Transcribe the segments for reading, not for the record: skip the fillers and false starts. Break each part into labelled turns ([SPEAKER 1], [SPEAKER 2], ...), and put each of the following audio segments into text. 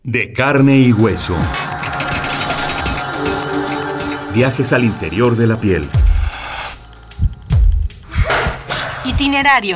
[SPEAKER 1] De carne y hueso. Viajes al interior de la piel.
[SPEAKER 2] Itinerario.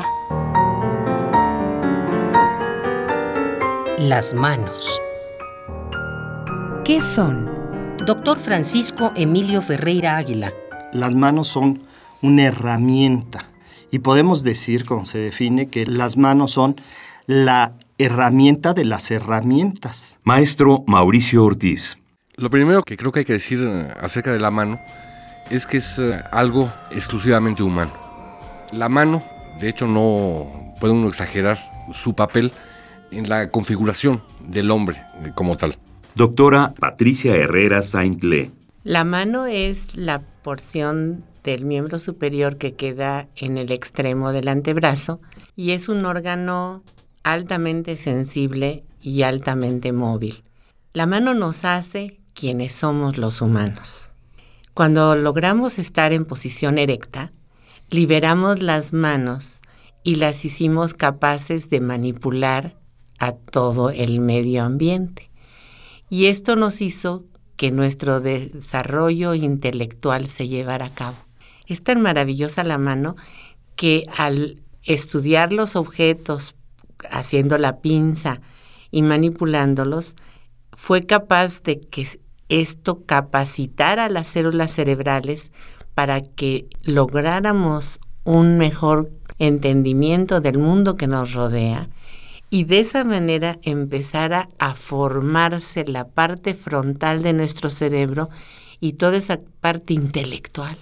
[SPEAKER 3] Las manos.
[SPEAKER 4] ¿Qué son?
[SPEAKER 3] Doctor Francisco Emilio Ferreira Águila.
[SPEAKER 5] Las manos son una herramienta y podemos decir, como se define, que las manos son la herramienta de las herramientas.
[SPEAKER 1] Maestro Mauricio Ortiz.
[SPEAKER 6] Lo primero que creo que hay que decir acerca de la mano es que es algo exclusivamente humano. La mano, de hecho, no puede uno exagerar su papel en la configuración del hombre como tal.
[SPEAKER 1] Doctora Patricia Herrera Saintlé.
[SPEAKER 7] La mano es la porción del miembro superior que queda en el extremo del antebrazo y es un órgano altamente sensible y altamente móvil. La mano nos hace quienes somos los humanos. Cuando logramos estar en posición erecta, liberamos las manos y las hicimos capaces de manipular a todo el medio ambiente. Y esto nos hizo que nuestro desarrollo intelectual se llevara a cabo. Es tan maravillosa la mano que al estudiar los objetos, haciendo la pinza y manipulándolos, fue capaz de que esto capacitara a las células cerebrales para que lográramos un mejor entendimiento del mundo que nos rodea y de esa manera empezara a formarse la parte frontal de nuestro cerebro y toda esa parte intelectual.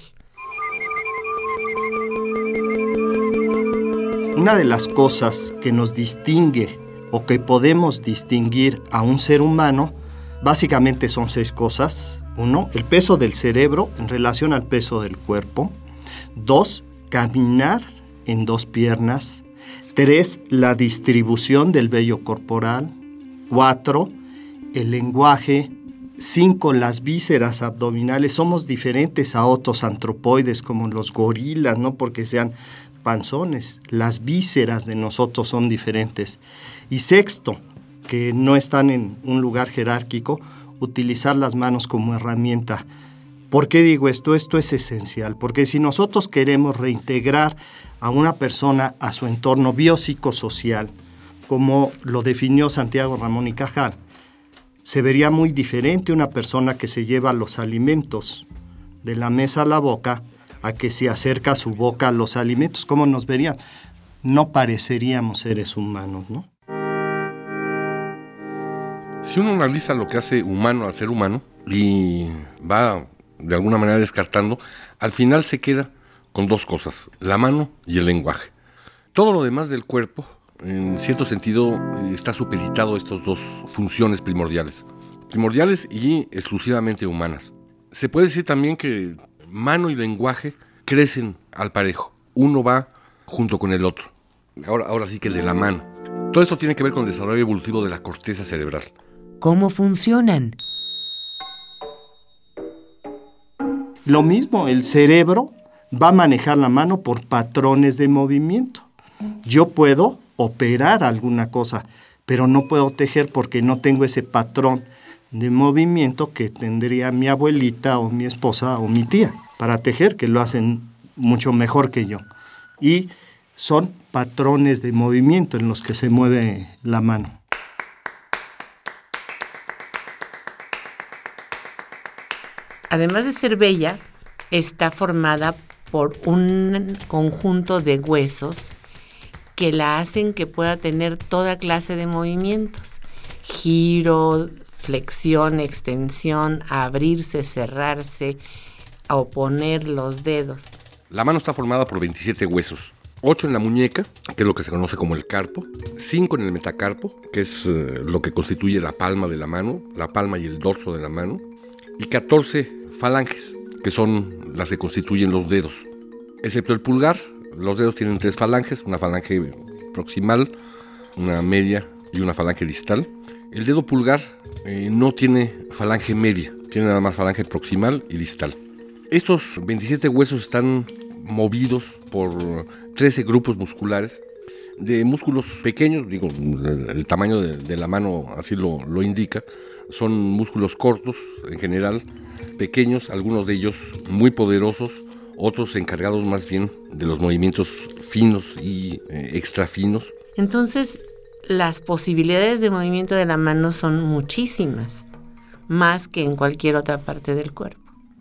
[SPEAKER 5] Una de las cosas que nos distingue o que podemos distinguir a un ser humano, básicamente son 6 cosas. 1, el peso del cerebro en relación al peso del cuerpo. 2, caminar en 2 piernas. 3, la distribución del vello corporal. 4, el lenguaje. 5, las vísceras abdominales. Somos diferentes a otros antropoides como los gorilas, no porque sean panzones, las vísceras de nosotros son diferentes. Y 6, que no están en un lugar jerárquico, utilizar las manos como herramienta. ¿Por qué digo esto? Esto es esencial, porque si nosotros queremos reintegrar a una persona a su entorno biopsicosocial, como lo definió Santiago Ramón y Cajal, se vería muy diferente una persona que se lleva los alimentos de la mesa a la boca a que se acerca su boca a los alimentos. ¿Cómo nos verían? No pareceríamos seres humanos, ¿no?
[SPEAKER 6] Si uno analiza lo que hace humano al ser humano y va de alguna manera descartando, al final se queda con 2 cosas, la mano y el lenguaje. Todo lo demás del cuerpo, en cierto sentido, está supeditado a estas 2 funciones primordiales y exclusivamente humanas. Se puede decir también que mano y lenguaje crecen al parejo. Uno va junto con el otro. Ahora sí que de la mano. Todo esto tiene que ver con el desarrollo evolutivo de la corteza cerebral.
[SPEAKER 4] ¿Cómo funcionan?
[SPEAKER 5] Lo mismo, el cerebro va a manejar la mano por patrones de movimiento. Yo puedo operar alguna cosa, pero no puedo tejer porque no tengo ese patrón de movimiento que tendría mi abuelita o mi esposa o mi tía para tejer, que lo hacen mucho mejor que yo. Y son patrones de movimiento en los que se mueve la mano.
[SPEAKER 7] Además de ser bella, está formada por un conjunto de huesos que la hacen que pueda tener toda clase de movimientos. Giro, flexión, extensión, abrirse, cerrarse, oponer los dedos.
[SPEAKER 6] La mano está formada por 27 huesos. 8 en la muñeca, que es lo que se conoce como el carpo. 5 en el metacarpo, que es lo que constituye la palma de la mano, la palma y el dorso de la mano. Y 14 falanges, que son las que constituyen los dedos. Excepto el pulgar, los dedos tienen 3 falanges, una falange proximal, una media y una falange distal. El dedo pulgar no tiene falange media, tiene nada más falange proximal y distal. Estos 27 huesos están movidos por 13 grupos musculares de músculos pequeños, digo, el tamaño de la mano así lo indica. Son músculos cortos, en general, pequeños, algunos de ellos muy poderosos, otros encargados más bien de los movimientos finos y extra finos.
[SPEAKER 7] Entonces, las posibilidades de movimiento de la mano son muchísimas, más que en cualquier otra parte del cuerpo.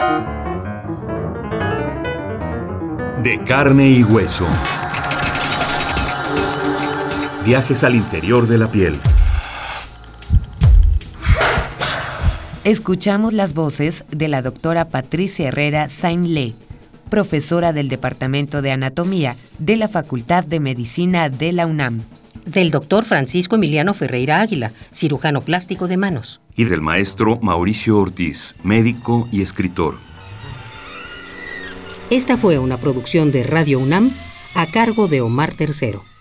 [SPEAKER 1] De carne y hueso. Viajes al interior de la piel.
[SPEAKER 4] Escuchamos las voces de la doctora Patricia Herrera Saint-Le, profesora del Departamento de Anatomía de la Facultad de Medicina de la UNAM.
[SPEAKER 3] Del doctor Francisco Emiliano Ferreira Águila, cirujano plástico de manos.
[SPEAKER 1] Y del maestro Mauricio Ortiz, médico y escritor.
[SPEAKER 3] Esta fue una producción de Radio UNAM a cargo de Omar Tercero.